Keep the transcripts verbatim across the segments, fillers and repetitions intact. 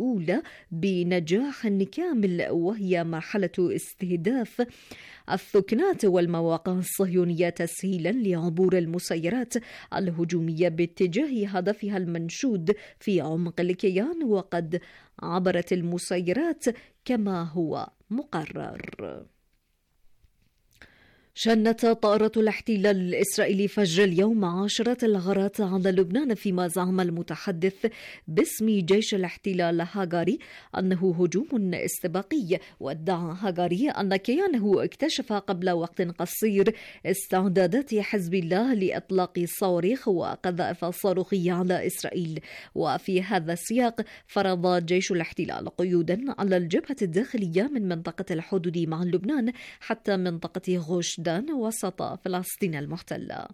الأولى بنجاح كامل، وهي مرحلة استهداف الثكنات والمواقع الصهيونية تسهيلا لعبور المسيرات الهجومية باتجاه هدفها المنشود في عمق الكيان، وقد عبرت المسيرات كما هو مقرر. شنت طائرة الاحتلال الإسرائيلي فجر اليوم عشرات الغارات على لبنان، فيما زعم المتحدث باسم جيش الاحتلال هاجاري أنه هجوم استباقي. وادعى هاجاري أن كيانه اكتشف قبل وقت قصير استعدادات حزب الله لإطلاق صواريخ وقذائف صاروخية على إسرائيل. وفي هذا السياق فرض جيش الاحتلال قيودا على الجبهة الداخلية من منطقة الحدود مع لبنان حتى منطقة غوش وسط فلسطين المحتلة.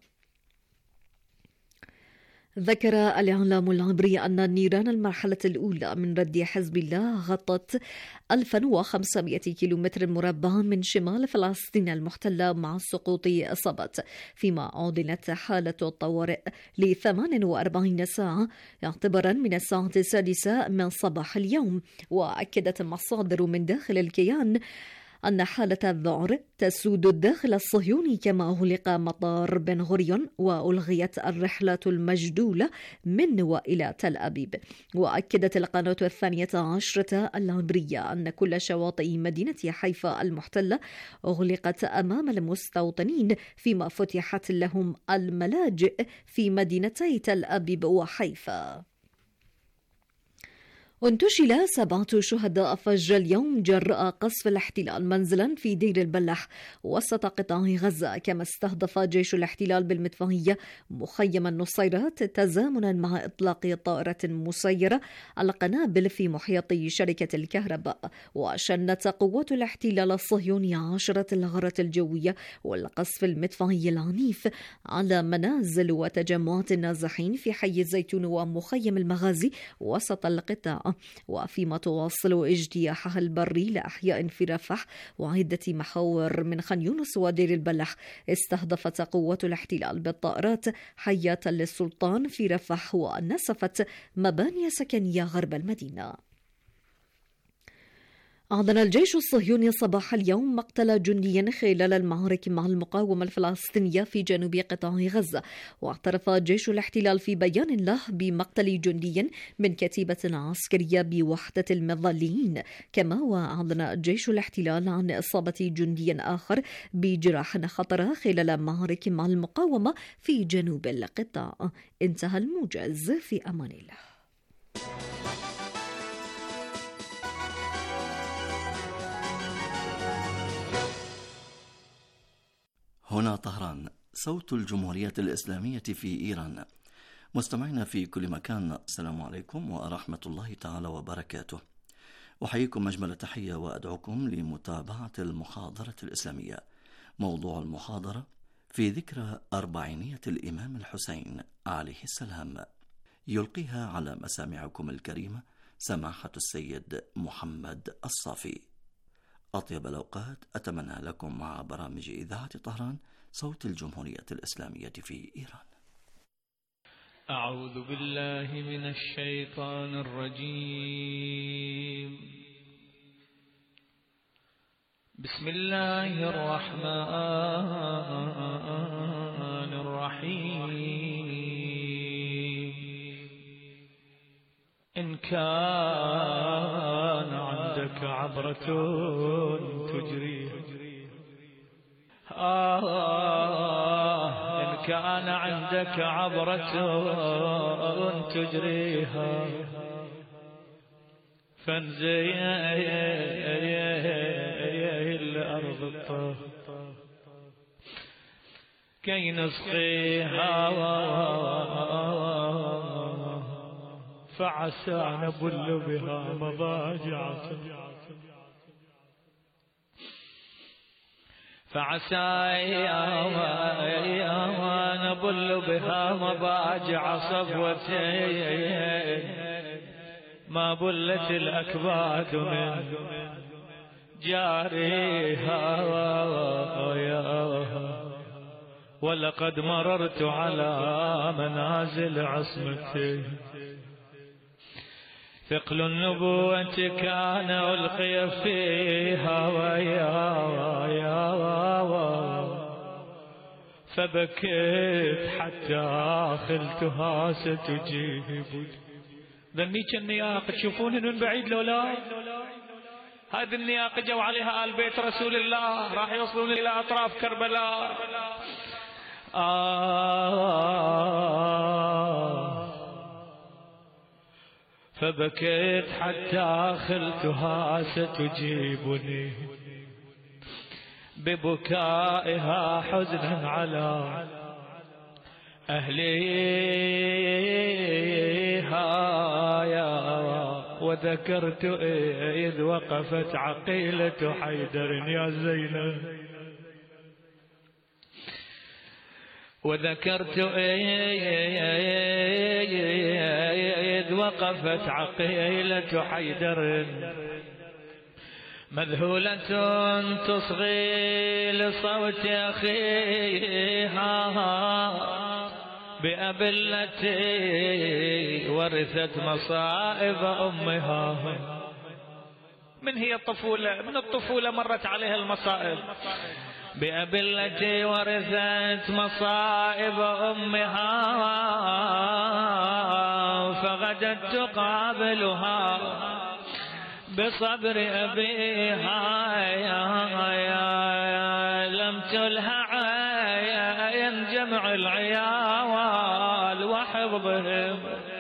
ذكر الإعلام العبري أن نيران المرحلة الأولى من رد حزب الله غطت ألف وخمسمائة كيلومتر مربع من شمال فلسطين المحتلة مع سقوط إصابات، فيما أعلنت حالة الطوارئ ل ثمان وأربعين ساعة اعتبارا من الساعة السادسة من صباح اليوم. وأكدت مصادر من داخل الكيان أن حالة الذعر تسود الداخل الصهيوني، كما أغلق مطار بن غوريون وألغيت الرحلات المجدولة من وإلى تل أبيب. وأكدت القناة الثانية عشرة العبرية أن كل شواطئ مدينة حيفا المحتلة أغلقت أمام المستوطنين، فيما فتحت لهم الملاجئ في مدينتي تل أبيب وحيفا. انتشل سبعة شهداء فجر اليوم جراء قصف الاحتلال منزلا في دير البلح وسط قطاع غزة، كما استهدف جيش الاحتلال بالمدفعية مخيم النصيرات تزامنا مع إطلاق طائرة مسيرة القنابل في محيط شركة الكهرباء. وشنت قوات الاحتلال الصهيوني عشرة الغارات الجوية والقصف المدفعي العنيف على منازل وتجمعات النازحين في حي الزيتون ومخيم المغازي وسط القطاع، وفيما تواصل اجتياحها البري لأحياء في رفح وعدة محاور من خان يونس ودير البلح. استهدفت قوات الاحتلال بالطائرات حي تل السلطان في رفح ونسفت مباني سكنية غرب المدينة. أعلن الجيش الصهيوني صباح اليوم مقتل جندي خلال المعارك مع المقاومة الفلسطينية في جنوب قطاع غزة. واعترف جيش الاحتلال في بيان له بمقتل جندي من كتيبة عسكرية بوحدة المظليين، كما وأعلن جيش الاحتلال عن إصابة جندي آخر بجراح خطرة خلال معارك مع المقاومة في جنوب القطاع. انتهى الموجز، في أمان الله. هنا طهران، صوت الجمهورية الإسلامية في إيران. مستمعينا في كل مكان، السلام عليكم ورحمة الله تعالى وبركاته. أحييكم أجمل تحية وأدعوكم لمتابعة المحاضرة الإسلامية. موضوع المحاضرة في ذكرى أربعينية الإمام الحسين عليه السلام، يلقيها على مسامعكم الكريمة سماحة السيد محمد الصافي. أطيب الأوقات أتمنى لكم مع برامج إذاعة طهران، صوت الجمهورية الإسلامية في إيران. أعوذ بالله من الشيطان الرجيم. بسم الله الرحمن الرحيم. إن كان عندك عبرة تجري آه إن كان عندك عبرة تجريها فانزل الأرض الطاهرة كي نسقيها فعسى نبل بها مضاجع فعسى نبل بها مضاجع صفوتين ما بلت الأكباد من جاريها ولقد مررت على منازل عصمتي ثقل النبوة كان ألقي فيها ويا فبكيت حتى خلتها ستجيب. ذنيك النياق تشوفون من بعيد لو لا؟ هذه النياق جو عليها آل بيت رسول الله، راح يوصلون إلى أطراف كربلاء. آه فبكيت حتى خلتها ستجيبني ببكائها حزنا على أهليها يا. وذكرت إذ وقفت عقيلة حيدر يا زينب، وذكرت إذ وقفت عقيلة حيدر مذهولة تصغي لصوت أخيها بأبلتي ورثت مصائب أمها. من هي الطفولة؟ من الطفولة مرت عليها المصائب. بأبلتي ورثت مصائب أمها فغدت تقابلها بصبر أبيها يا يا لم تلهى ينجمع العيال وحفظهم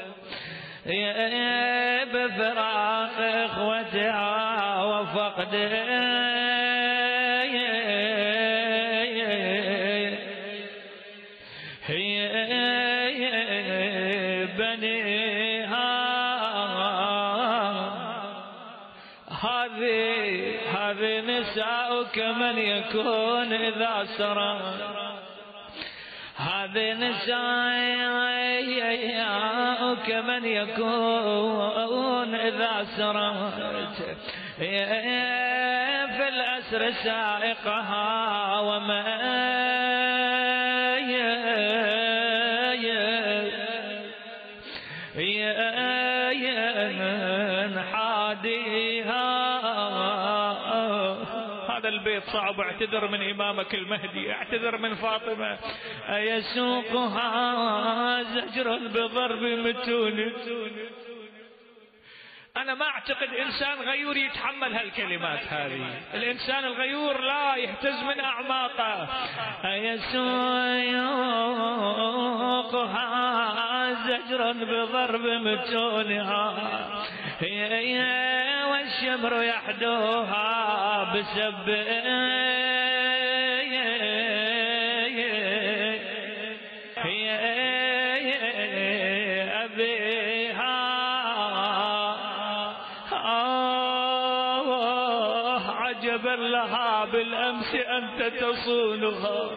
بفراق إخوتها وفقدهم هذه نساؤك من يكون إذا سرى. هذه نساؤك من يكون إذا سرت في الأسر سائقها وما حاديها. هذا البيت صعب. اعتذر من إمامك المهدي، اعتذر من فاطمة. أيسوقها زجر بضرب متون. أنا ما أعتقد إنسان غيور يتحمل هالكلمات هذه. الإنسان الغيور لا يهتز من أعماقه. أيسوقها زجر بضرب متونها والشمر يحدوها بسب أبيها. عجبا لها بالأمس أنت تصونها،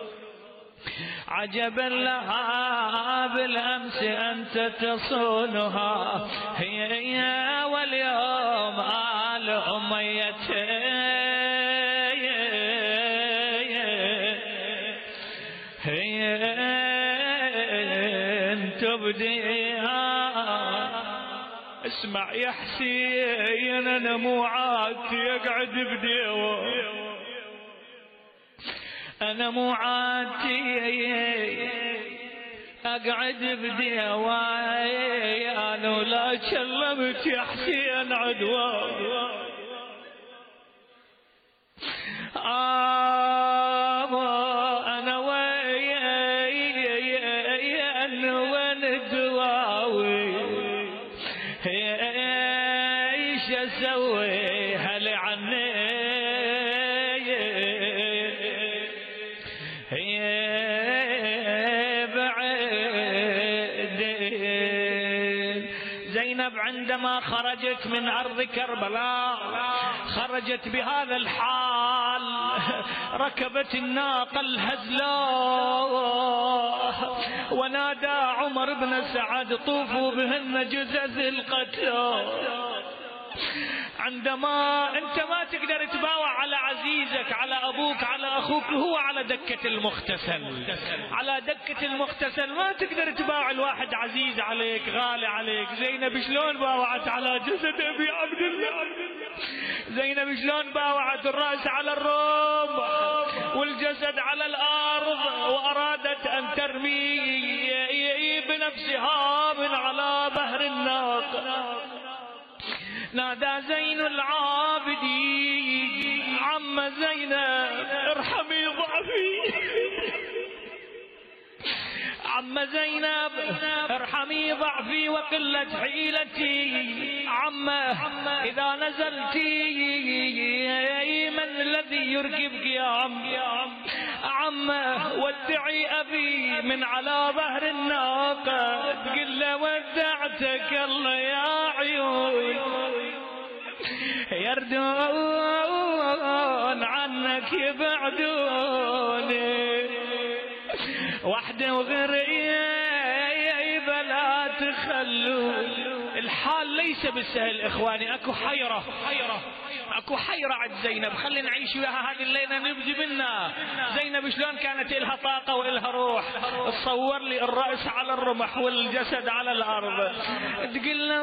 عجبا لها بالأمس أنت تصونها. هي واليوم آل أمية هي تبديها. اسمع يا حسين أنا مو عادتي يقعد بديوه، أنا مو عادتي أقعد بديواي. أنا ولا كلمت يا حسين عدوى. آه أنا وين وين دواوي ايش اسوي هل عني زينب عندما خرجت من أرض كربلاء خرجت بهذا الحال، ركبت الناقة الهزلاء ونادى عمر بن سعد طوفوا بهن جزز القتلى. عندما أنت ما تقدر تباوع على عزيزك، على أبوك، على أخوك، هو على دكة المغتسل، على دكة المغتسل ما تقدر تباوع الواحد عزيز عليك غالي عليك. زينب شلون باوعت على جسد أبي عبد الله؟ زينب شلون باوعت الرأس على الرمح والجسد على الأرض، وأرادت أن ترمي بنفسها من على بحر الناقة. نادى زين العابدين عم زينب ارحمي ضعفي، عم زينب ارحمي ضعفي وقلة حيلتي. عمه إذا نزلتي من الذي يركبك يا عم؟ عمه ودعي أبي من على ظهر الناقة، تقول له ودعتك الله يا عيون، يردون عنك يبعدوني، وحده وغريبة لا تخلون. الحال ليس بالسهل إخواني، أكو حيرة أكو حيرة عند زينب. خلينا نعيش وياها هذه الليلة نبذي منا. زينب شلون كانت إلها طاقة وإلها روح؟ تصور لي الرأس على الرمح والجسد على الأرض، تقول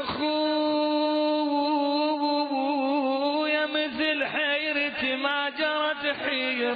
أخويا مثل حيرتي ما جرت حير،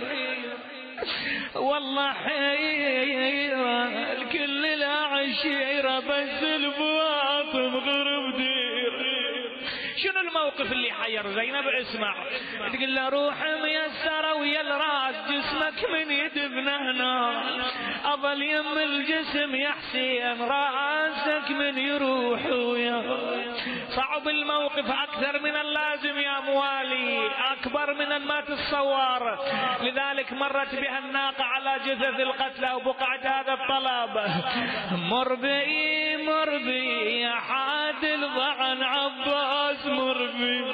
والله حيرة الكل العشيرة بس الفاطم غرب دير. شنو الموقف اللي حير زينب؟ اسمع، تقول له روح ميسرة ويا الراس، جسمك من يدفن هنا، أظل يم الجسم يا حسين، راسك من يروح ويا. صعب الموقف أكثر من اللازم يا موالي، أكبر من ما تتصور. لذلك مرت بها الناقة على جثث القتلى وبقعت هذا الطلب: مر بي مر بي يا حادل ضعن عباس، مر بي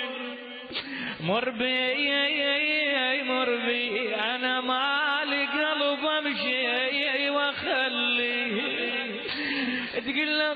مر بي مر بي، أنا مالي قلب أمشي وأخلي. تقول له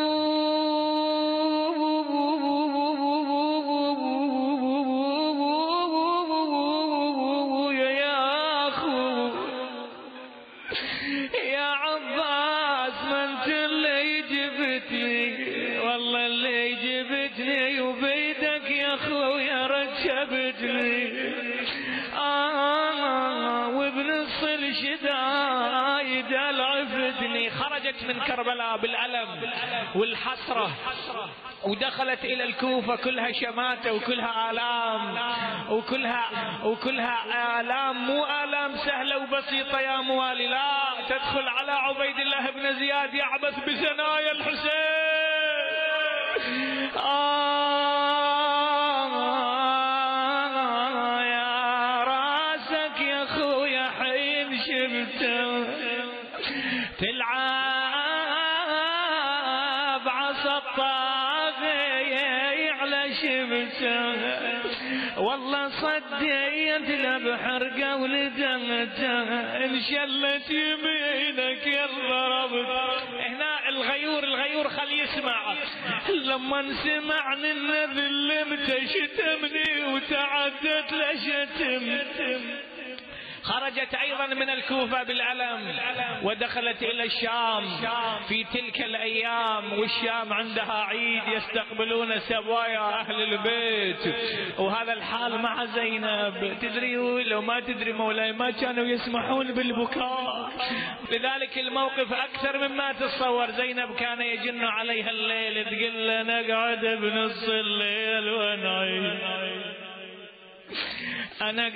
خرجت من كربلاء بالألم والحسرة ودخلت إلى الكوفة كلها شماتة وكلها آلام وكلها وكلها آلام، مو آلام سهلة وبسيطة يا موالي، لا، تدخل على عبيد الله بن زياد يعبث بثنايا الحسين. آه يا راسك يا خويا حين شفته تلعب عصا الطاغي على شمسه، والله صديت لبحرقه ولدمته، انشلت يمينك يلا ربط. هنا الغيور الغيور خلي يسمع، لما سمعني النذل شتمني وتعدت لشتم. خرجت أيضا من الكوفة بالألم ودخلت إلى الشام في تلك الأيام، والشام عندها عيد يستقبلون سوايا أهل البيت، وهذا الحال مع زينب. تدري لو ما تدري مولاي ما كانوا يسمحون بالبكاء، لذلك الموقف أكثر مما تتصور. زينب كان يجن عليها الليل، تقول له نقعد بنص الليل ونعيد، أنا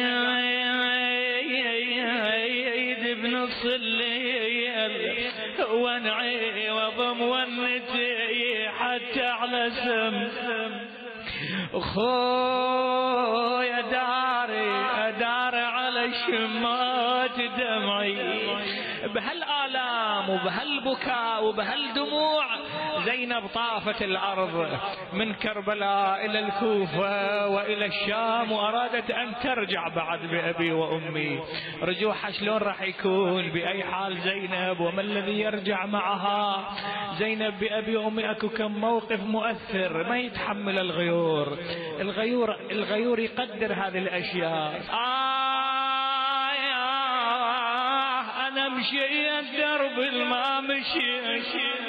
قاعد بنص الليل وانعي وضم ونتي حتى على سم. خويا داري أدار على شمات دمعي بهالآلام وبهالبكاء وبهالدموع زينب طافت الأرض من كربلاء إلى الكوفة وإلى الشام وأرادت أن ترجع بعد بأبي وأمي. رجوعها شلون راح يكون؟ بأي حال زينب؟ وما الذي يرجع معها؟ زينب بأبي وأمي أكو كم موقف مؤثر ما يتحمل الغيور. الغيور الغيور يقدر هذه الأشياء. آه يا أنا مشيت درب الما مشيت،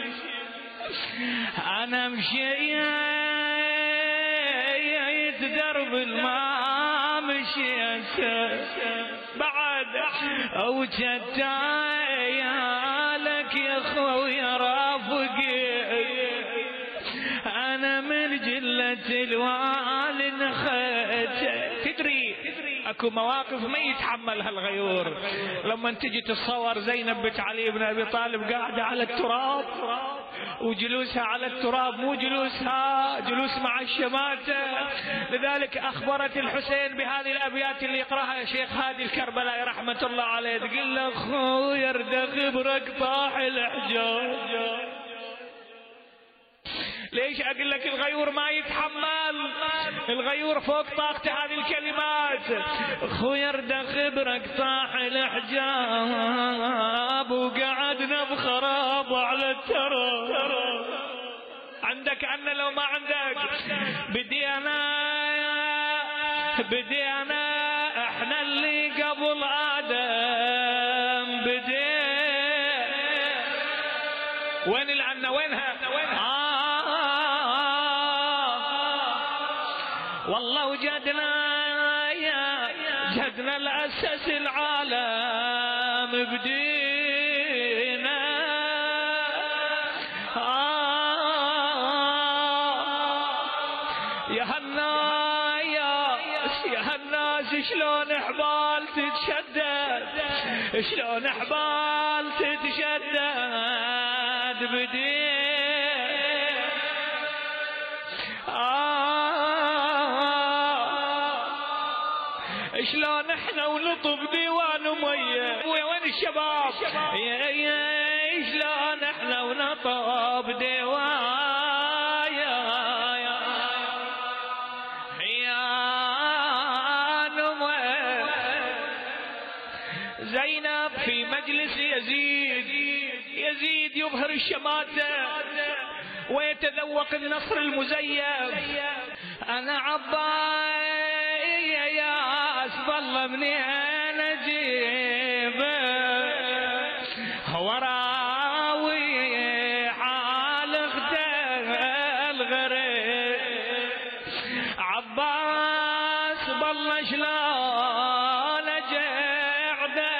أنا مشيت درب الما مشيت بعد أوجدت يا لك يا خويا رافقي. أنا من جلة الوالي نخيت. تدري اكو مواقف ما يتحملها الغيور. لما تجي تتصور زينب بنت علي بن ابي طالب قاعده على التراب وجلوسها على التراب مو جلوسها جلوس مع الشماتة. لذلك اخبرت الحسين بهذه الابيات اللي يقراها شيخ هادي الكربلائي رحمه الله عليه، تقول له خويا ارد خبرك طاح الحجاب. ليش اقول لك الغيور ما يتحمل؟ الغيور فوق طاقته هذه الكلمات. خويا ارد خبرك طاح الحجاب وقعدنا بخراب على التراب. عندك عنا لو ما عندك بدينا بدينا احنا اللي قبل آدم بدينا. وين العنا وينها؟ آه والله وجدنا يا جدنا الأساس العالم بدينا. آه يا هالناس يا هالناس شلون حبال تتشدد، شلون حبال تتشدد بدينا. شلون احنا ونطب ديوان مية. وين الشباب؟ يا يا شلون احنا ونطب ديوان يا يا نمية. زينب في مجلس يزيد، يزيد يظهر الشماتة ويتذوق النصر المزيف. انا عباس والله منين اجيبه وراوي حال اخته الغريب. عباس بالله شلون اجعده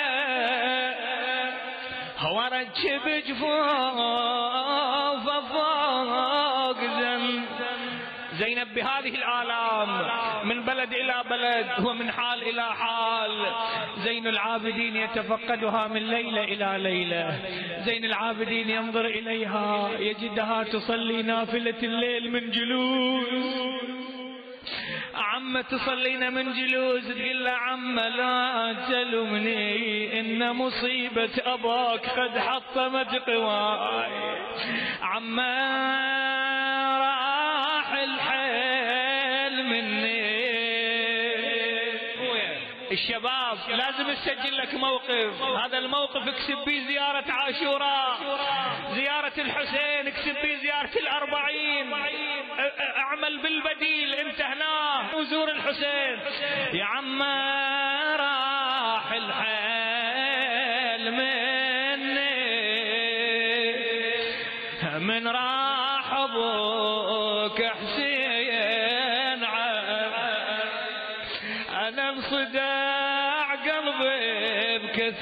ورجب جفوف فوق زن. زينب بهذه الآلام من بلد إلى بلد ومن حال إلى حال. زين العابدين يتفقدها من ليلة إلى ليلة. زين العابدين ينظر إليها يجدها تصلي نافلة الليل من جلوس. عم تصلين من جلوس تقول له عم لا تلومني إن مصيبة أباك قد حطمت قواي. عم راح الحيل مني. الشباب لازم تسجل لك موقف. هذا الموقف اكسب بيه زيارة عاشوراء، زيارة الحسين، اكسب بيه زيارة الأربعين. اعمل بالبديل انت هنا وزور الحسين. يا عم راح الحيل مني من راح ابوك حسين. انا انصدع قلبي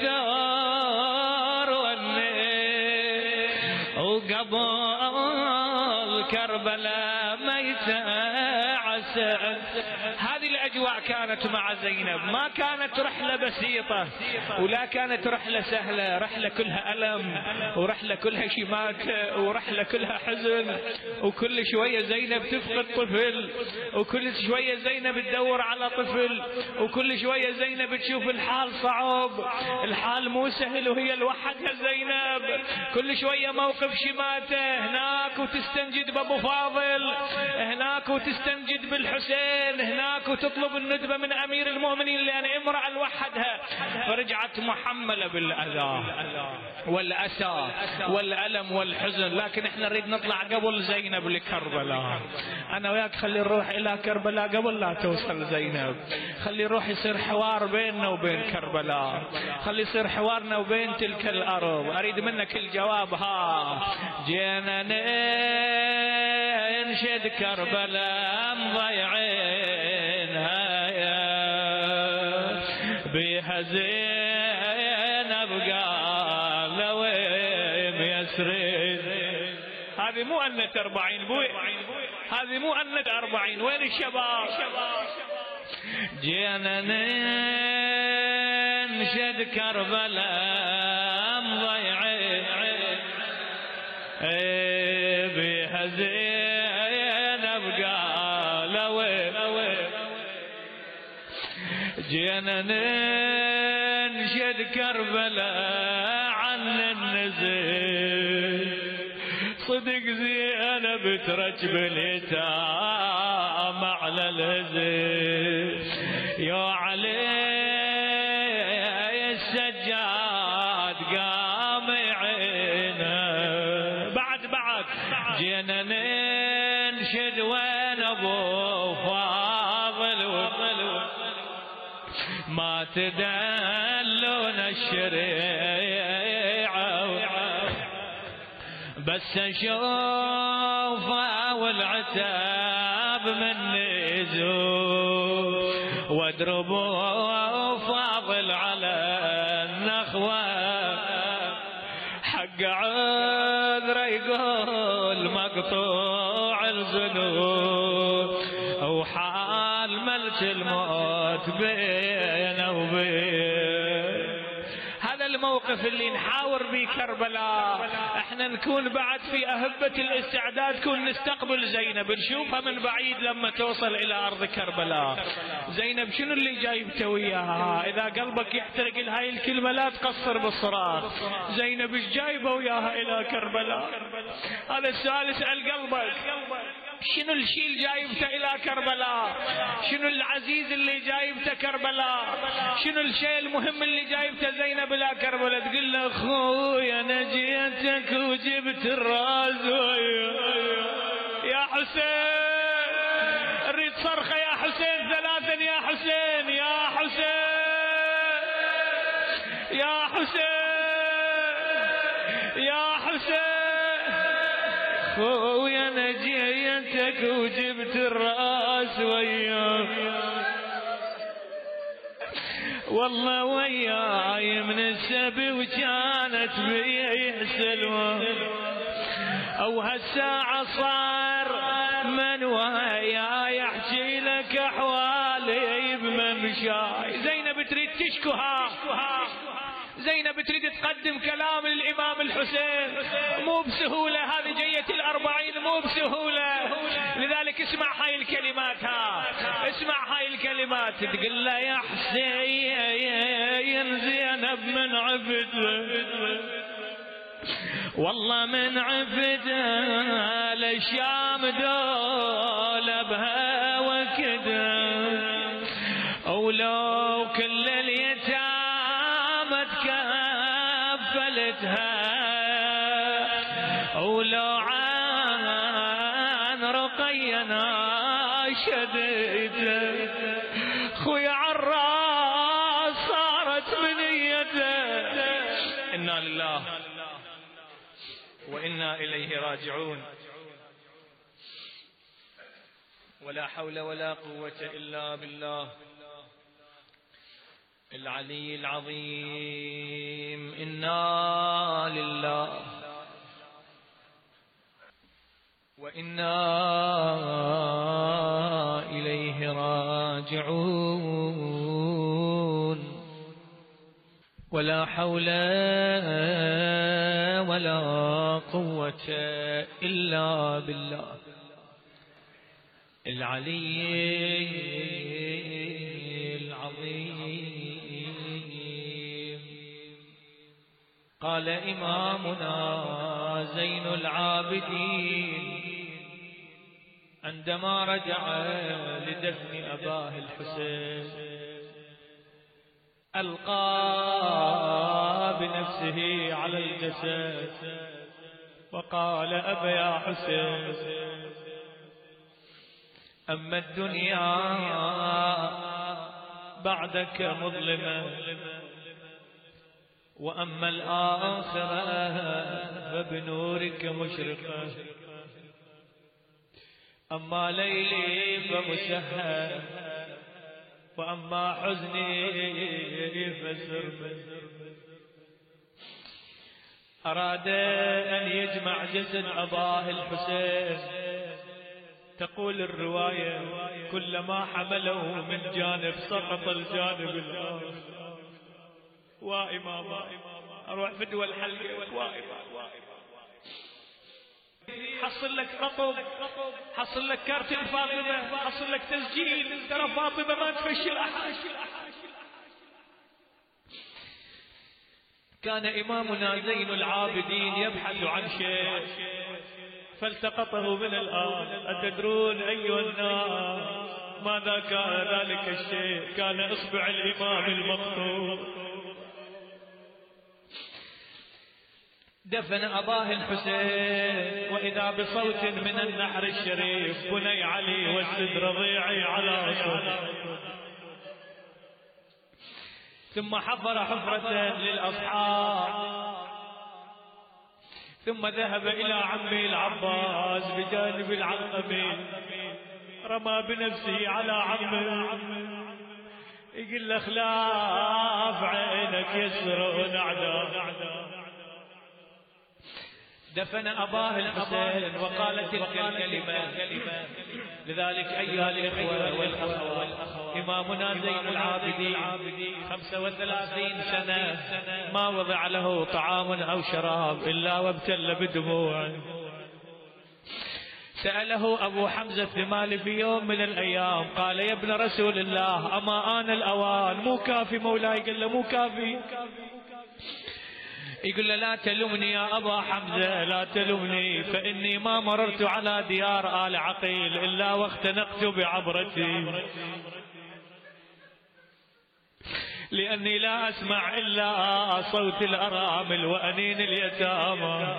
بكثار وني وقبل كربلاء ميت راسه. هذه الأجواء كانت مع زينب، ما كانت رحلة بسيطة ولا كانت رحلة سهلة، رحلة كلها ألم ورحلة كلها شماتة ورحلة كلها حزن، وكل شوية زينب تفقد طفل، وكل شوية زينب تدور على طفل، وكل شوية زينب تشوف الحال صعب، الحال مو سهل وهي لوحدها زينب. كل شوية موقف شماتة، هناك وتستنجد بأبو فاضل، هناك وتستنجد بالحسين، هناك وتطلب الندبة من أمير المؤمنين لأن امرأة لوحدها. فرجعت محملة بالأذى والأسى والألم والحزن. لكن احنا نريد نطلع قبل زينب لكربلاء. أنا وياك خلي نروح إلى كربلاء قبل لا توصل زينب. خلي نروح يصير حوار بيننا وبين كربلاء، خلي يصير حوارنا وبين تلك الأرض. أريد منك الجواب. ها جينا ننشد كربلاء مضيعينها بها زينب قالوا ميسرين. هذه مو أنة أربعين بوي، هذه مو أنة أربعين. وين الشباب؟ جينا ننشد كربلاء مضيعين بها زينب قالوا جينا ننشد كربلاء عن النزل. صدق زينب تركب اليتام على الهزل. يا علي السجاد قام عينه. بعد بعد جينا ننشد وين ابو فاضل ما تدلون الشريعة بس اشوفه والعتاب من نزول واضربوا فاضل على النخوة. حق عذره يقول مقطوع الزنود وحال ملك الموت بينه وبين. هذا الموقف اللي نحاور به كربلاء. احنا نكون بعد في أهبة الاستعداد، كون نستقبل زينب، نشوفها من بعيد لما توصل إلى أرض كربلاء. زينب شنو اللي جايبته وياها؟ إذا قلبك يحترق لهاي الكلمة لا تقصر بالصراخ. زينب ايش جايبه وياها إلى كربلاء؟ هذا السؤال اسأل قلبك. شنو الشيء اللي جايبته إلى كربلاء؟ شنو العزيز اللي جايبته كربلاء؟ شنو الشيء المهم اللي جايبته زينب إلى كربلاء؟ تقول له أخويا أنا جيتك وجبت الراس يا حسين. أريد صرخة يا حسين ثلاثا يا حسين يا حسين يا حسين يا حسين. خويا انا جيتك وجبت الراس وياك والله وياي من السبي وكانت بي سلوى او هالساعة صار من وياي احكي لك احوالي بممشاي. زينب تريد تشكوها، زينب تريد تقدم كلام للإمام الحسين، مو بسهولة. هذه جية الأربعين مو بسهولة. لذلك اسمع هاي الكلمات. ها اسمع هاي الكلمات. تقول له يا حسين زينب من عبد والله من عبد الشام دول بها وكذا ولو كل اليتامى تكفلتها ولو عن رقينا شديده خويا عالراس صارت بنيته. إنا لله وإنا إليه راجعون. ولا حول ولا قوة إلا بالله العلي العظيم. إنا لله وإنا راجعون ولا حول ولا قوة إلا بالله العلي العظيم. قال إمامنا زين العابدين عندما رجع لدفن أباه الحسين ألقى بنفسه على الجسد وقال أبا يا حسين أما الدنيا بعدك مظلمة وأما الآخرة فبنورك مشرقة أما ليلي فمسهر وأما حزني فسرمد. أراد أن يجمع جسد أباه الحسين. تقول الرواية كلما حمله من جانب سقط الجانب الآخر. وإماما أروح فدوى الحلقة وإماما حصل لك رقم، حصل لك كارت الفاطمة، حصل لك تسجيل، ترى فاطمة ما تفشل أحد. كان إمامنا زين العابدين يبحث عن شيء فالتقطه من الآن. أتدرون أيها الناس ماذا كان ذلك الشيء؟ كان إصبع الإمام المقطوع. دفن أباه الحسين وإذا بصوت من النحر الشريف بني علي واسد رضيعي على صدر. ثم حفر حفرة للأصحاب ثم ذهب إلى عمه العباس بجانب العقبة رمى بنفسه على عمه يقول له خلاف عينك يسرون أعداء. دفن أباه الحسين وقال تلك الكلمة. لذلك أيها الإخوة والأخوات إمامنا زين العابدين خمسة وثلاثين سنة ما وضع له طعام أو شراب إلا وابتل بدموع. سأله أبو حمزة الثمالي في يوم من الأيام قال يا ابن رسول الله أما آن الأوان؟ مو كافي مولاي؟ قال له مو كافي. يقول له لا تلومني يا أبا حمزة لا تلومني فإني ما مررت على ديار آل عقيل إلا واختنقت بعبرتي لأني لا أسمع إلا صوت الأرامل وأنين اليتامى.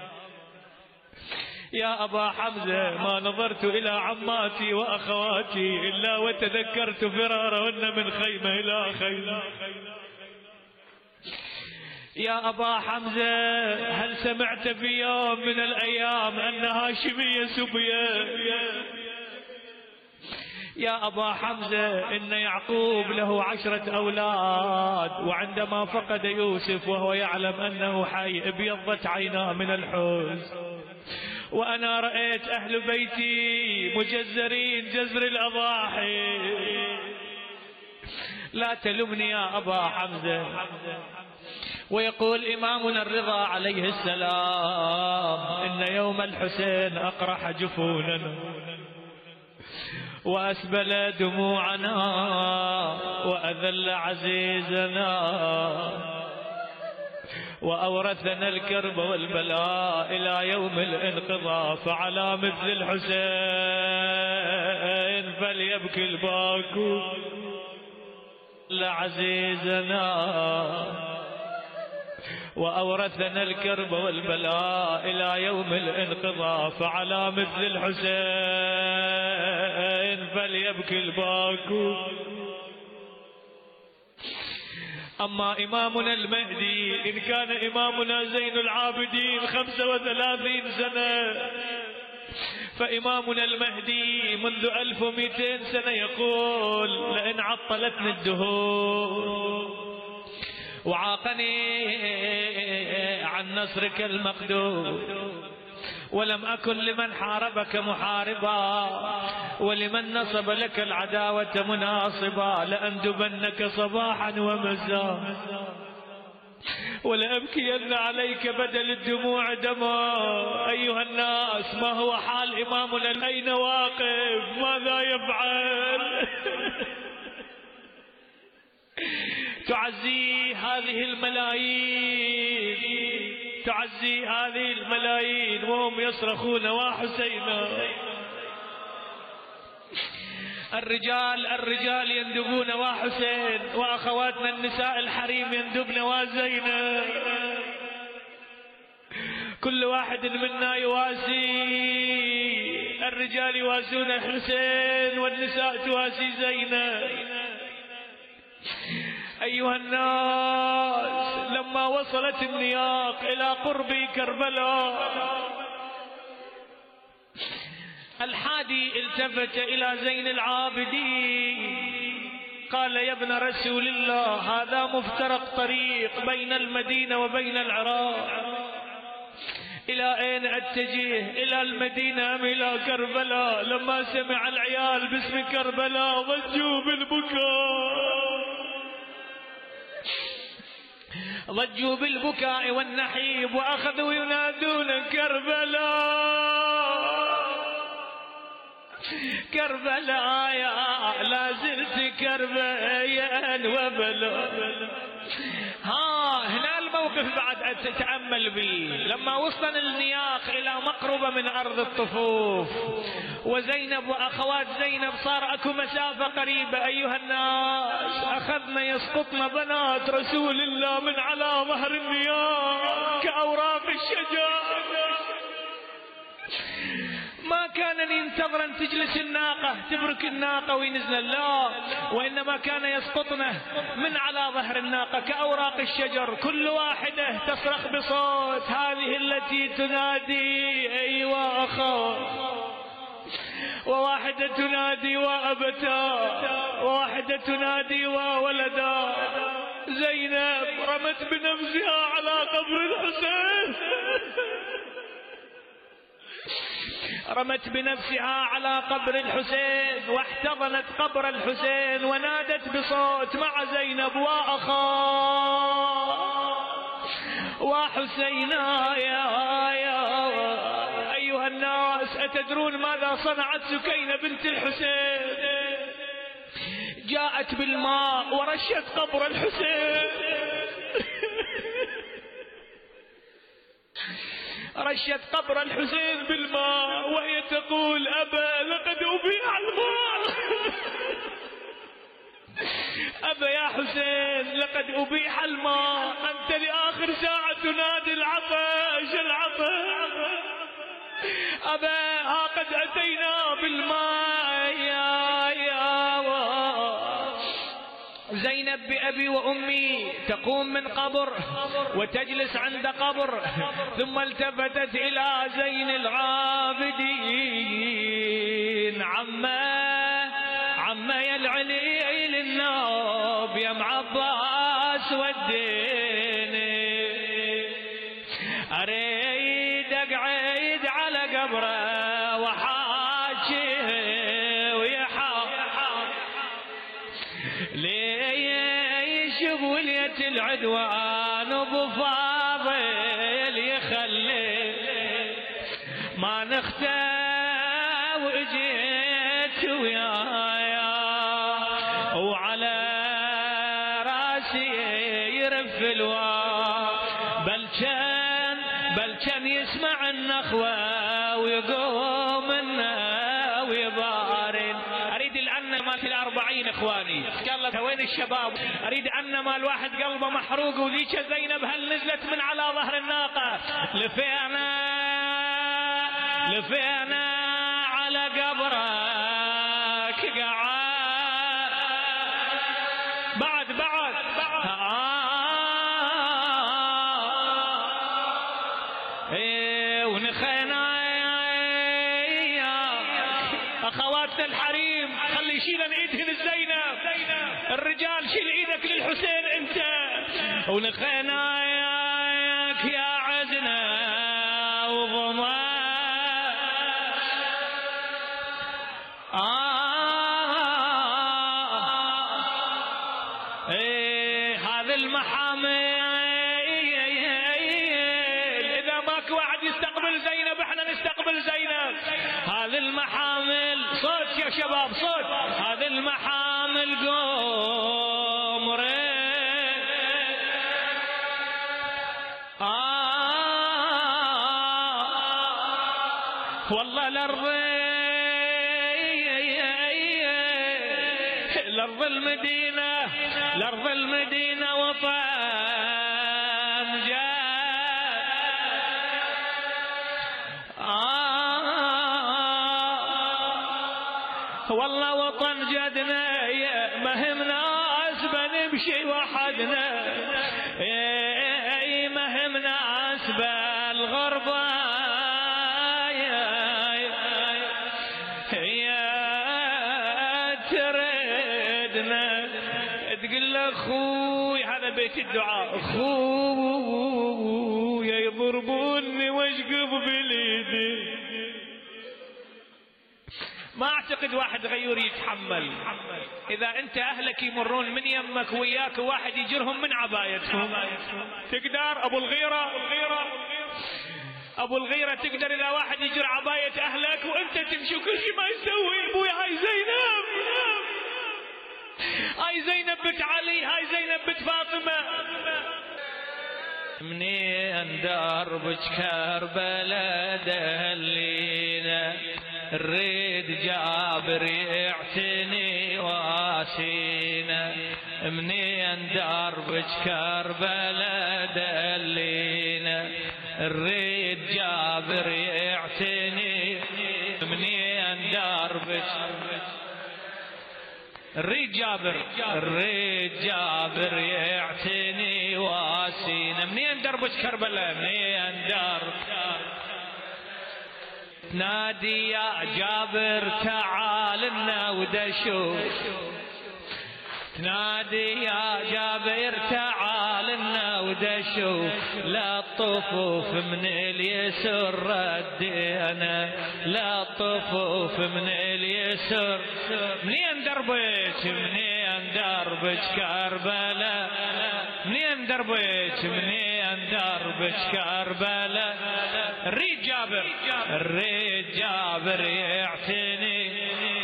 يا أبا حمزة ما نظرت إلى عماتي وأخواتي إلا وتذكرت فرارهن من خيمة إلى خيمة. يا أبا حمزة هل سمعت في يوم من الأيام أن هاشمية سبية؟ يا أبا حمزة إن يعقوب له عشرة أولاد وعندما فقد يوسف وهو يعلم أنه حي ابيضت عيناه من الحزن وأنا رأيت أهل بيتي مجزرين جزر الأضاحي. لا تلمني يا أبا حمزة. ويقول إمامنا الرضا عليه السلام إن يوم الحسين أقرح جفوننا وأسبل دموعنا وأذل عزيزنا وأورثنا الكرب والبلاء إلى يوم الانقضاء فعلى مثل الحسين فليبكي الباكو لعزيزنا وأورثنا الكرب والبلاء إلى يوم الانقضاء فعلى مثل الحسين فليبكي الباكو. أما إمامنا المهدي إن كان إمامنا زين العابدين خمسة وثلاثين سنة فإمامنا المهدي منذ ألف ومئتين سنة يقول لئن عطلتني الدهور وعاقني عن نصرك المقدور ولم أكن لمن حاربك محاربا، ولمن نصب لك العداوة مناصبا، لأندبنك صباحا ومساء، ولأبكين عليك بدل الدموع دما. أيها الناس، ما هو حال إمامنا؟ أين واقف؟ ماذا يفعل؟ تعزي هذه الملايين، تعزي هذه الملايين وهم يصرخون وحسينا. الرجال الرجال يندبون وحسين، وأخواتنا النساء الحريم يندبن وزينب. كل واحد منا يواسي، الرجال يواسون الحسين والنساء تواسي زينب. أيها الناس، لما وصلت النياق إلى قرب كربلاء، الحادي التفت إلى زين العابدين قال: يا ابن رسول الله، هذا مفترق طريق بين المدينة وبين العراق، إلى أين أتجه؟ إلى المدينة أم إلى كربلاء؟ لما سمع العيال باسم كربلاء ضجوا بالبكاء، ضجوا بالبكاء والنحيب، وأخذوا ينادون: كربلاء كربلاء يا لا زلت كربيا وبلا. ها هنا الموقف بعد أتأمل به. لما وصلنا النياق إلى مقربة من أرض الطفوف، وزينب وأخوات زينب صار أكو مسافة قريبة، أيها الناس، أخذنا يسقطن بنات رسول الله من على ظهر النياق كأوراق الشجر. ما كان ينتظر أن تجلس الناقة تبرك الناقة وينزل، لا، وإنما كان يسقطنه من على ظهر الناقة كأوراق الشجر، كل واحدة تصرخ بصوت. هذه التي تنادي: أيوة أخا، وواحدة تنادي: وأبتا، وواحدة تنادي: وولدا. زينب رمت بنفسها على قبر الحسين، رمت بنفسها على قبر الحسين، واحتضنت قبر الحسين ونادت بصوت مع زينب: وأخا وحسينا يا يا. أيها الناس، أتدرون ماذا صنعت سكينة بنت الحسين؟ جاءت بالماء ورشت قبر الحسين، رشت قبر الحسين بالماء وهي تقول: أبا لقد أبيح الماء، أبا يا حسين لقد أبيح الماء، أنت لآخر ساعة تنادي العطش العطش. أبا ها قد أتينا بالماء يا يا. زينب بأبي وأمي تقوم من قبر وتجلس عند قبر، ثم التفتت إلى زين العابدين: عما عما يا العلي للنوب يا معباس وديني، أريد أقعد على قبره وحاجي ويحا ليش بولية العدوان وبفاضل يخلي ما نختار وجيت ويايا وعلى راسي يرف الوا، بل كان بل كان يسمع النخوة ويقوم النا ويبارن. اريد الأن مال الأربعين اخواني، قالت وين الشباب؟ اريد أن مال واحد قلبه محروق، وذيك زينب هل نزلت من على ظهر الناقة؟ لفينا لفينا على قبرك قعاد بعد بعد, بعد. آه. ايه ونخينا اخواتنا الحريم، خلي يشيلن ايدهن زينب، الرجال شيل ايدك للحسين انت. ونخينا يا عزنا وضمان المحامل إذا ماكو واحد يستقبل زينب احنا نستقبل زينب. هذه المحامل صوت يا شباب صوت. هذه المحامل قوم ريت آه والله الأرض الأرض المدينة الأرض المدينة وطن جاد آه والله وطن جدنا مهم ناس بنمشي وحدنا مهم ناس بالغربة تقول له اخوي هذا بيت الدعاء اخوي يضربوني واشقب باليدي. ما اعتقد واحد غيور يتحمل. اذا انت اهلك يمرون من يمك وياك واحد يجرهم من عبايتهم تقدر ابو الغيرة ابو الغيرة تقدر اذا واحد يجر عباية اهلك وانت تمشي وكل شيء ما يسوي ابوي هاي زينب هاي زينب بنت علي هاي زينب بنت فاطمة. منين دربك كربلاء دلينا الريد جابر يعتني واسينا. منين دربك كربلاء دلينا الريد جابر يعتني. منين دربك الريد جابر الريد جابر يعتني واسينا. منين دربك كربلاء منين درب نادي يا جابر تعال لنا ودشوف. تنادي يا جابر تعال لنا ودشوف. لا الطفوف من اليسر ردينا لا الطفوف من اليسر. منين دربك منين دربك كربلاء منين دربك منين دربك كربلاء. الريد جابر الريد جابر يعتني.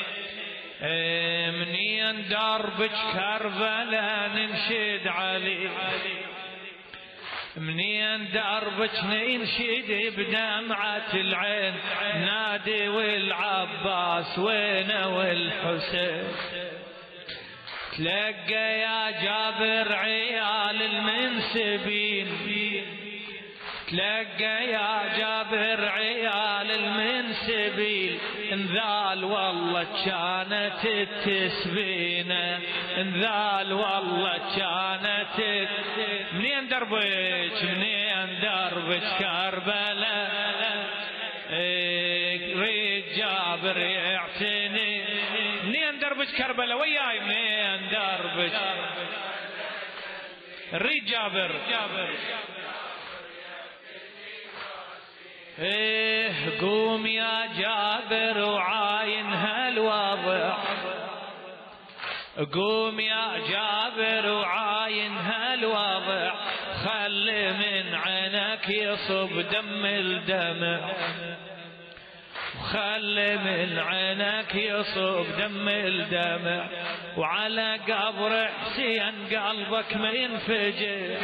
منين دربك كربلاء ننشد علي. منين دربك ننشد بدمعة العين. نادي والعباس وينه والحسين. تلقى يا جابر عيال المنسبين. تلقى يا جابر عيال المنسبين. انذال والله كانت التسبينة انذال والله كانت. منين دربك منين دربك كربلاء ريد جابر يعتني. منين دربك كربلاء وياي منين دربك الريد جابر ايه قوم يا جابر وعاين هالوضع. قوم يا جابر وعاين هالوضع. خلي من عينك يصب دم الدمع. خلي من عينك يصب دم الدمع. وعلى قبر حسين قلبك ما ينفجر.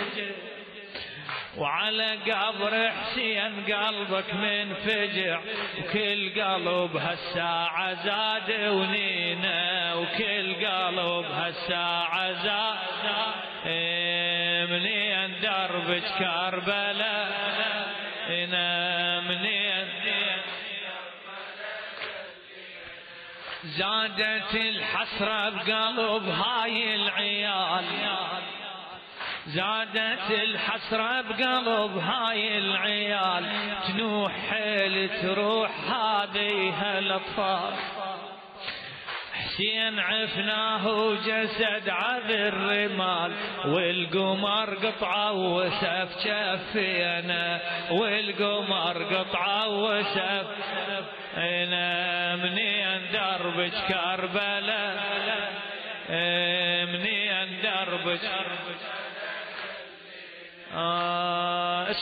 وعلى قبر حسين قلبك منفجع. وكل قلب هالساعة زاد ونينا. وكل قلب هالساعة زاد. منين دربك كربلاء منين زادت الحسرة بقلب هاي العيال. زادت الحسرة بقلب هاي العيال. تنوح حيل تروح هذه الأطفال. حسين عفناه وجسد عذر الرمال. والقمر قطعه وسف شفينا. والقمر قطعه وسف انا. منين دربك كربلاء منين دربك آه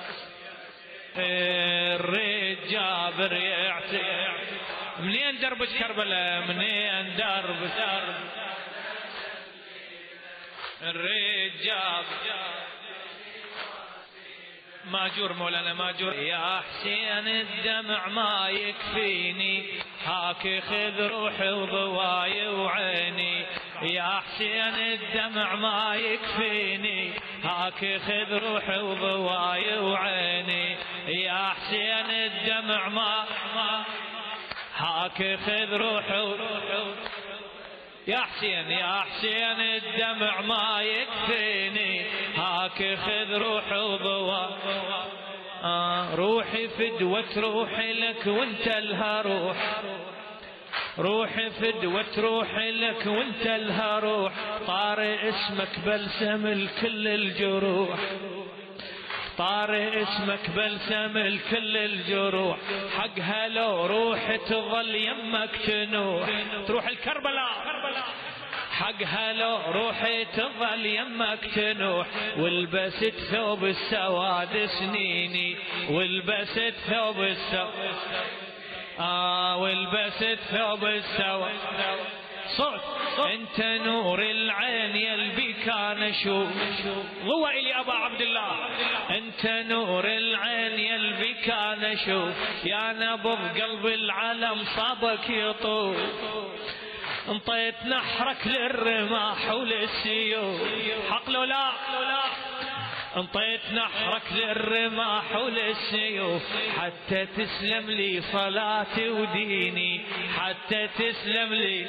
الريد جابر يعتق منين درب كربلاء منين درب درب الريد جابر ماجور مولانا ماجور. يا حسين الدمع ما يكفيني هاك خذ روحي وضواي وعيني. يا حسين الدمع ما يكفيني هاك خذ روحي وضواي وعيني. يا حسين الدمع ما هاك خذ روحي. يا حسين يا حسين الدمع ما يكفيني هاك خذ روحي وضواي. آه روحي فدوة روحي لك وانت لها روح. روحي فدوة روحي لك وانت لها روح. طاري اسمك بلسم الكل الجروح. طاري اسمك بلسم الكل الجروح. حقها لو روحي تظل يمك تنوح تروح الكربلاء. حقها لو روحي تظل يمك تنوح. ولبست ثوب السواد سنيني ولبست ثوب السواد. آه ولبست ثوب السواد. صوت انت نور العين يلبي كان اشوف. ضوء الي ابا عبد الله. انت نور العين يلبي كان اشوف. يا نبض قلب العالم صابك يطوف. انطيت نحرك للرماح وللسيوف. حق لو لا انطيت نحرك للرماح وللسيوف. حتى تسلم لي صلاتي وديني. حتى تسلم لي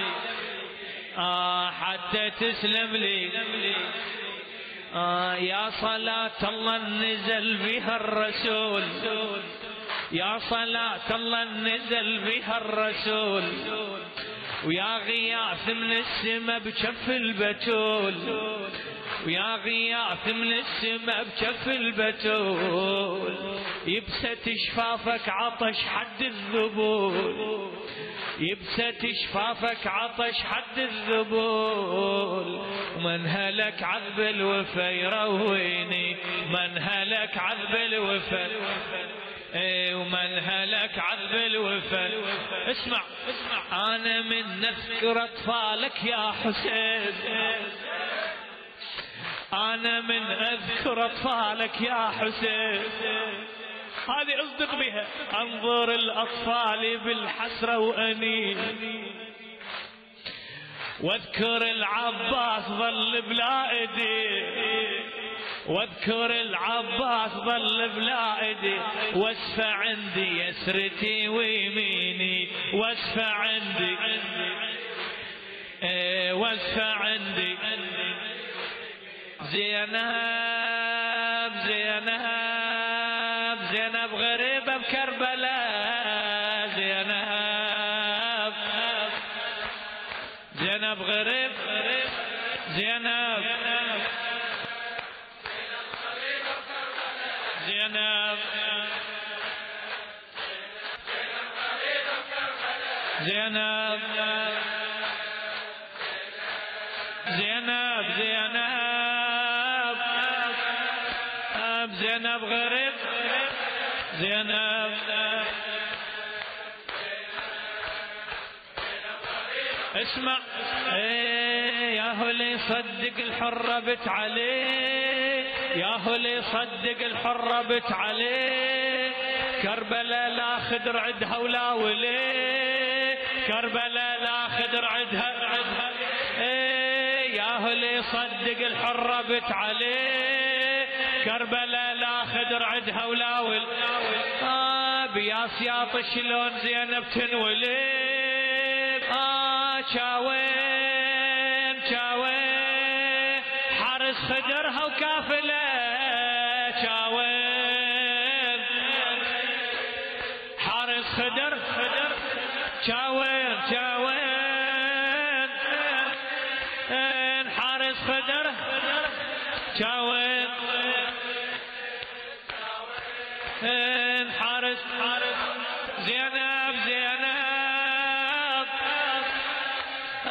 آه حتى تسلم لي آه. يا صلاة الله نزل بها الرسول. يا صلاة الله نزل بها الرسول. ويا غياث من السما بكف البتول. ويا غياث من السما بكف البتول. يبست شفافك عطش حد الذبول. يبست شفافك عطش حد الذبول. ومن هلك عذب الوفا يرويني. من هلك عذب الوفا ايه ومن هلك عذب الوفا. اسمع اسمع انا من نذكر اطفالك يا حسين. أنا من أذكر أطفالك يا حسين. هذه أصدق بها. أنظر الأطفال بالحسرة وأنين. واذكر العباس ظل بلا إيدي. واذكر العباس ظل بلا إيدي. واسفة عندي يسرتي ويميني. واسفة عندي ايه واسفة عندي. زينب زينب زينب غريبة بكربلاء. زينب زينب غريب زينب زينب زينب زينب زينب زينب غريب زينب اسمع ايه يا هو اللي صدق الحرة بت عليه. يا هو اللي صدق الحرة بت عليه. كربلاء لا خدر عدها ولا وليه. كربلاء لا خدر عدها عدها ايه يا هو اللي صدق الحرة بت عليه. كربلاء لا خدر عدها ولا ول آه بيا سياط شلون زينب تنولي. آه شاوين شاوين حارس خدرها وكافله. شاوين حارس خدر خدر شاوين شاوين حارس خدر شاوين حارس حارس زينب زينب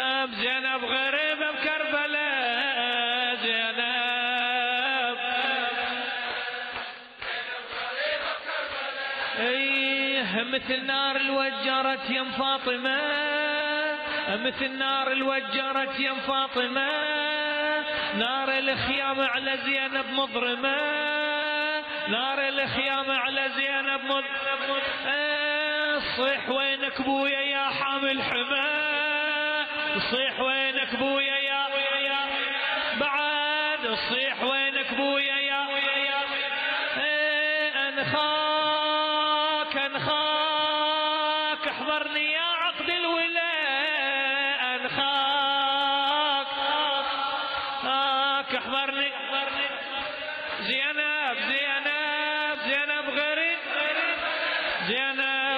زينب غريبة بكربلاء. زينب مثل نار الوجرت يم فاطمة، مثل نار الوجرت يم فاطمة، نار الخيام على زينب مضرمة، نار الخيام على زينب مضرمة. صيح وينك بويا يا حامل حما، صيح وينك بويا يا بعد، صيح وينك بويا يا انخاك انخاك احضرني يا عقد الولاء، انخاك انخاك احضرني زينب زينب زينب غريب زينب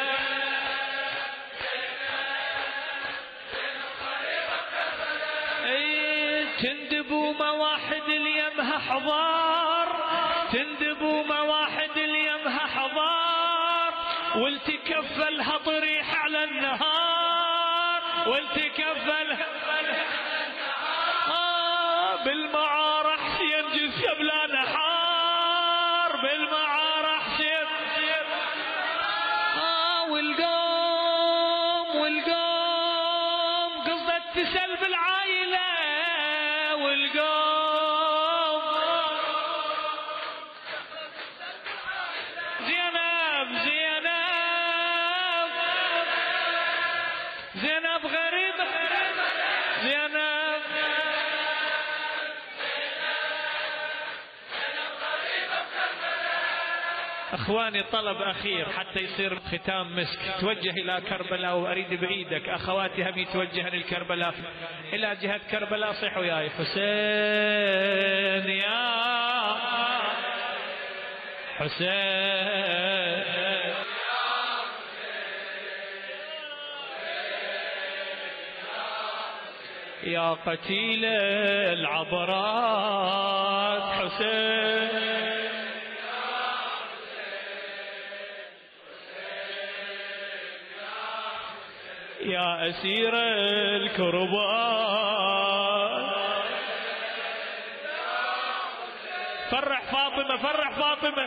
اي تندبوا مواحد اليمها حضار، تندبوا مواحد اليمها حضار، والتكفلها طريح على النهار، والتكفلها آه بالمعار حسين جثة بلا نحار، بالمعار حسين آه والقوم والقوم قصدت تسلب العائلة، والقوم زينب زينب زينب غريبة زينب اخواني طلب اخير حتى يصير ختام مسك، توجه الى كربلاء واريد بايدك اخواتي هم يتوجهن لكربلاء، الى جهة كربلاء صيحوا وياي حسين يا حسين يا قتيل العبرات حسين يا أسير الكربات، فرح فاطمة فرح فاطمة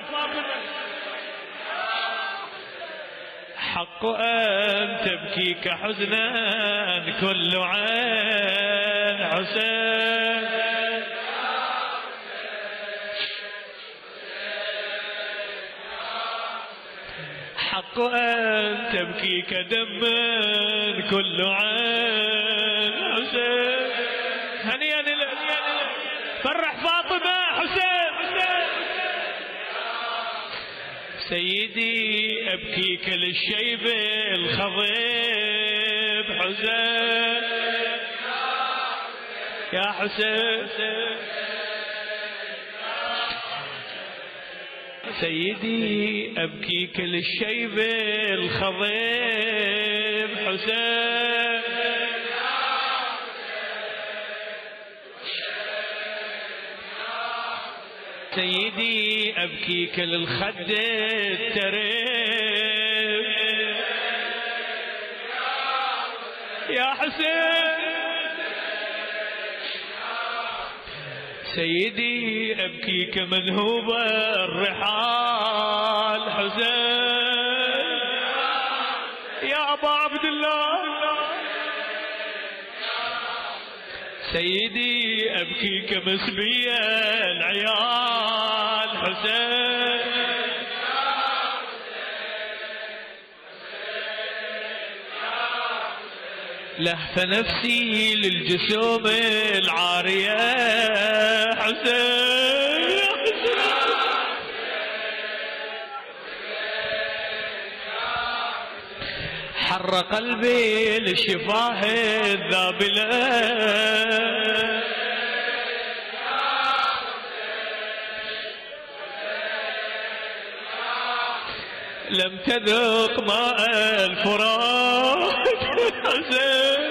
حق أن تبكيك حزنا كل عين حسين، حق أن تبكيك دما كل عين حسين. هنيئا هنيئا فرح فاطمة حسين حسين سيدي أبكيك للشيب الخضيب حسين يا حسين سيدي أبكيك للشيب الخضيب حسين سيدي أبكيك للخد التريب يا حسين سيدي أبكيك منهوب الرحال حسين يا أبا عبد الله سيدي أبكيك مسبي العيال حسين لهف نفسي للجسوم العارية حسين حر قلبي للشفاه الذابلة لم تذق ماء الفرات حسين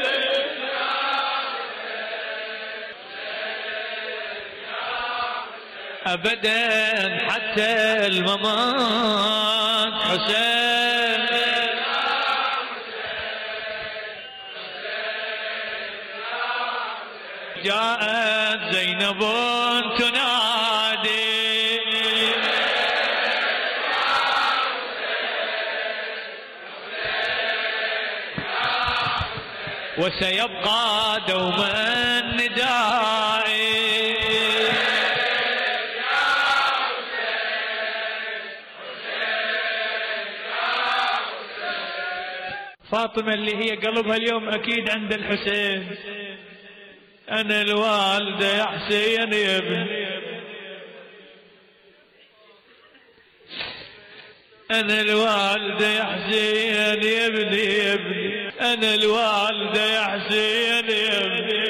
أبدا حتى الممات حسين جاءت زينب تنادي وسيبقى دوما ندائي. فاطمة اللي هي قلبها اليوم أكيد عند الحسين. أنا الوالدة يا حسين يا ابني، أنا الوالدة يا حسين يا ابني يا ابني، أنا الوالدة يا حسين يا ابني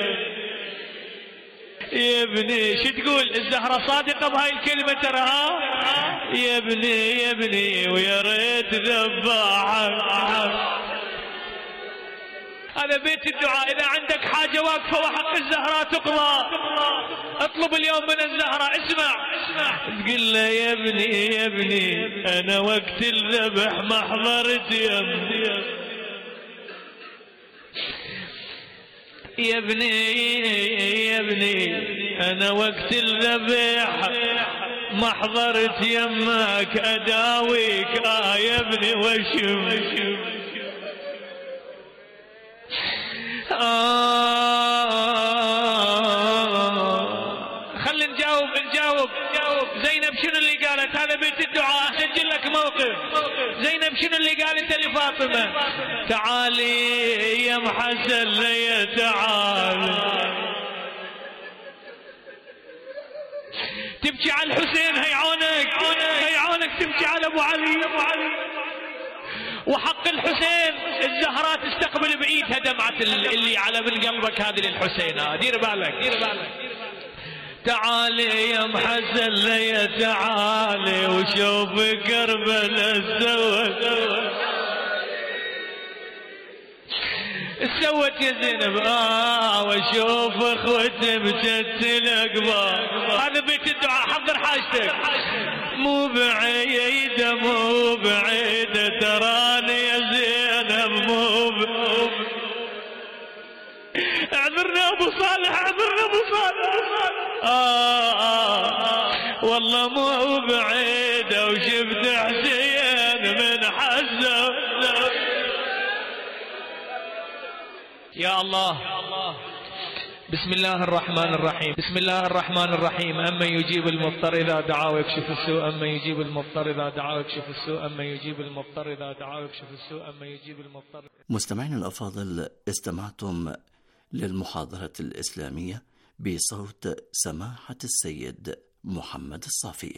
يا ابني. شو تقول الزهرة صادقة بهاي الكلمة ترى؟ ها يا ابني يا ابني ويا ريت ذباحك. هذا بيت الدعاء. إذا عندك حاجة واقفة وحق الزهراء تقضى اطلب اليوم من الزهراء. اسمع تقول له يا ابني يا ابني أنا وقت الذبح ما حضرت يا ابني يا ابني يا ابني أنا وقت الذبح ما حضرت يمك أداويك آه يا ابني وشم آه. خلي نجاوب نجاوب زينب شنو اللي قالت؟ هذا بيت الدعاء. اسجل لك موقف. زينب شنو اللي قالت لفاطمة؟ تعالي يا محسن لي تعالي. تبكي على الحسين هي عونك هي عونك تبكي على ابو علي ابو علي. وحق الحسين الزهراء تستقبل بايدها دمعة اللي على من قلبك هذه للحسين. دير بالك دير بالك. تعالي يا محسن لي تعالي وشوف كربلاء سوت سوت يا زينب اه وشوف اخوتي مشتل اقبال. هذا بيت الدعاء. حضر حاجتك. مو بعيدة مو بعيدة تراني يا زينب مو بعيدة. اعذرنا ابو صالح اعذرنا ابو صالح آه, آه والله مو بعيدة وشفت حسين من حزة. يا الله. بسم الله الرحمن الرحيم. بسم الله الرحمن الرحيم. أما يجيب المضطر إذا دعا ويكشف السوء. أما يجيب المضطر إذا دعا ويكشف السوء. أما يجيب المضطر إذا دعا ويكشف السوء. أما يجيب المضطر. مستمعينا الأفاضل، استمعتم للمحاضرة الإسلامية بصوت سماحة السيد محمد الصافي.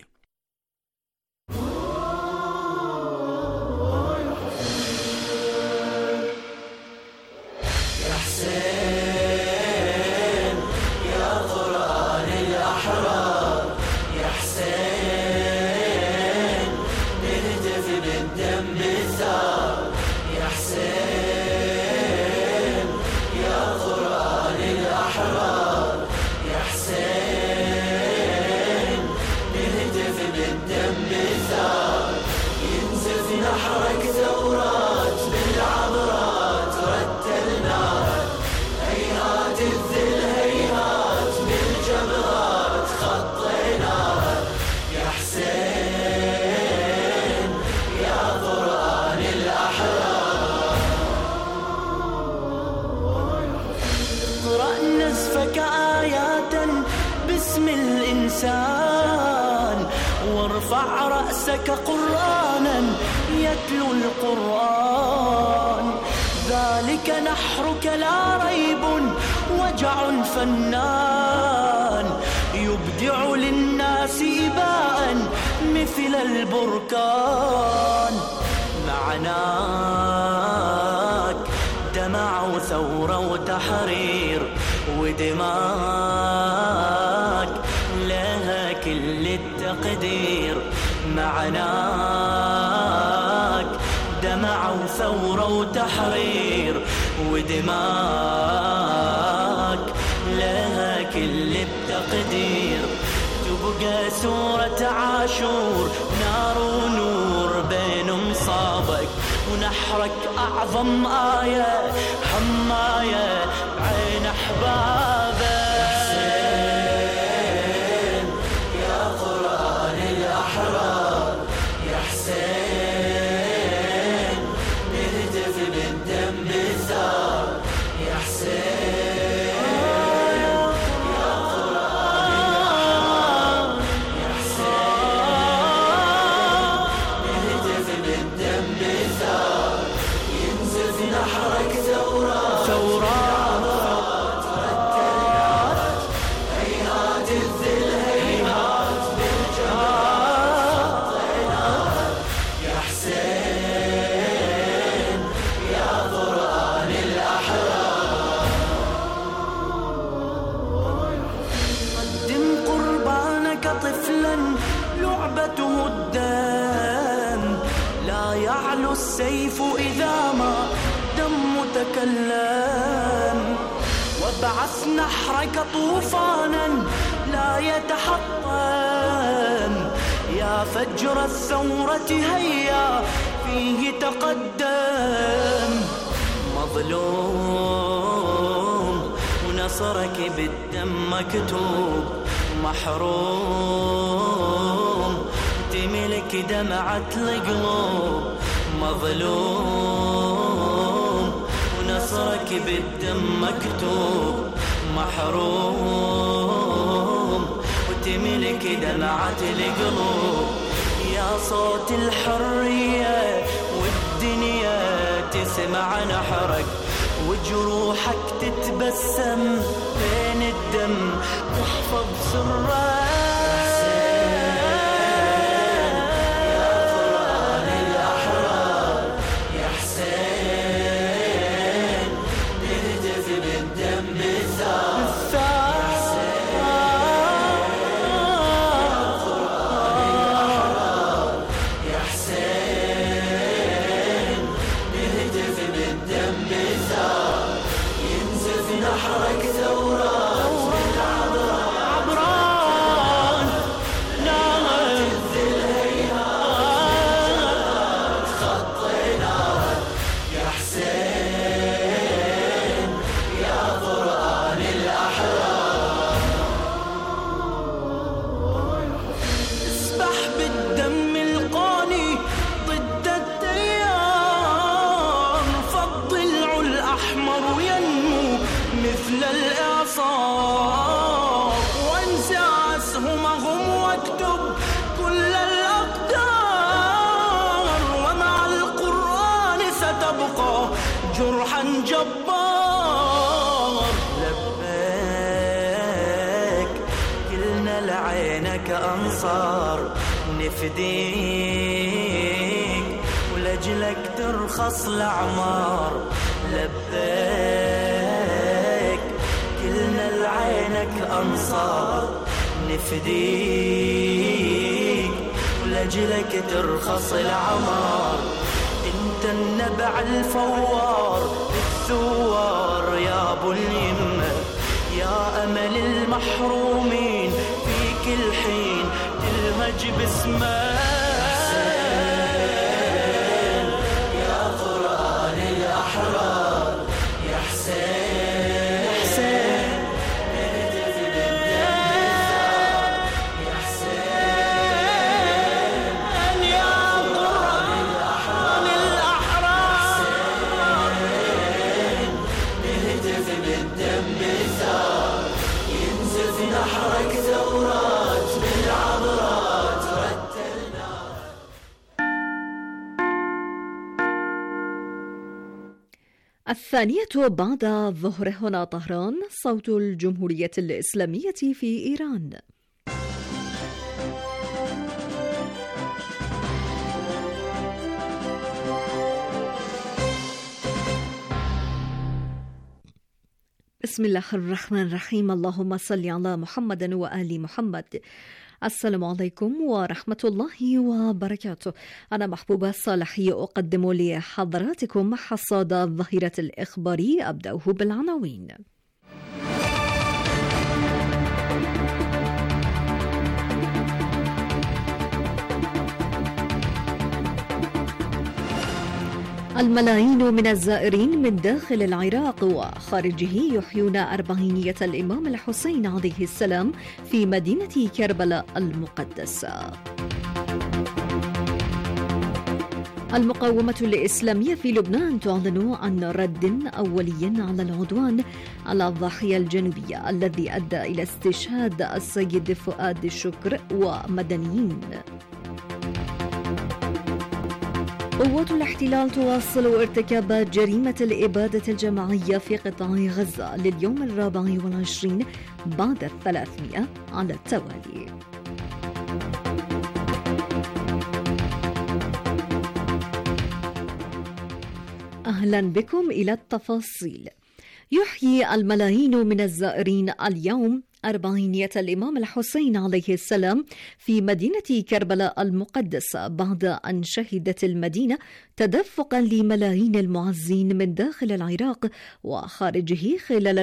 يا حسين يا قرآن الأحرار يا حسين نهتف بالدم بالثار يا حسين يا قرآن الأحرار يا حسين نهتف بالدم بالثار ينزف نحرك ثورات بالعبرات رتلنا هيهات الذل هيهات بالجبهات خطيناها يا حسين يا قرآن الأحرار. اقرأ نزفك آيات باسم الإنسان وارفع رأسك قرآنا يتلو القرآن. ذلك نحرك لا ريب وجع فنان يبدع للناس إباء مثل البركان. معناك دمع وثورة وتحرير ودماك لها كل التقدير. معناك دمع وثورة وتحرير ودماك لها كل التقدير. تبقى سورة عاشور نار ونور بين مصابك ونحرك أعظم آية حماية عين أحبابك. يا قرآن الأحرار يا حسين نهتف بالدم بالثار يا السيف إذا ما دم تكلم، وابعث نحرك طوفانا لا يتحطم، يا فجر الثورة هيا فيه تقدم. مظلوم ونصرك بالدم مكتوب، محروم تملك دمعة القلوب. مظلوم ونصرك بالدم مكتوب، محروم وتملك دمعة القلوب. يا صوت الحرية والدنيا تسمع نحرك، وجروحك تتبسم بين الدم تحفظ سرك. مثل الإعصار، وانزع أسهمهم واكتب كل الأقدار، ومع القرآن ستبقى جرحا جبار. لبيك كلنا لعينك أنصار، نفديك ولجلك ترخص الأعمار. لبيك كلنا لعينك أنصار، نفديك ولجلك ترخص العمار. انت النبع الفوار الثوار يا ابو اليمة، يا امل المحرومين في كل حين تلهج باسمك. الثانية بعد الظهر، هنا طهران، صوت الجمهورية الإسلامية في إيران. بسم الله الرحمن الرحيم. اللهم صل على محمد وآل محمد. السلام عليكم ورحمة الله وبركاته. أنا محبوبة صالحي أقدم لحضراتكم حصاد الظهيرة الإخباري. أبدأه بالعناوين. الملايين من الزائرين من داخل العراق وخارجه يحيون أربعينية الإمام الحسين عليه السلام في مدينة كربلاء المقدسة. المقاومة الإسلامية في لبنان تعلن عن رد أولي على العدوان على الضاحية الجنوبية الذي أدى إلى استشهاد السيد فؤاد الشكر ومدنيين. قوات الاحتلال تواصل ارتكاب جريمة الإبادة الجماعية في قطاع غزة لليوم الرابع والعشرين بعد الثلاثمائة على التوالي. أهلا بكم إلى التفاصيل. يحيي الملايين من الزائرين اليوم أربعينية الإمام الحسين عليه السلام في مدينة كربلاء المقدسة بعد أن شهدت المدينة تدفقا لملايين المعزين من داخل العراق وخارجه خلال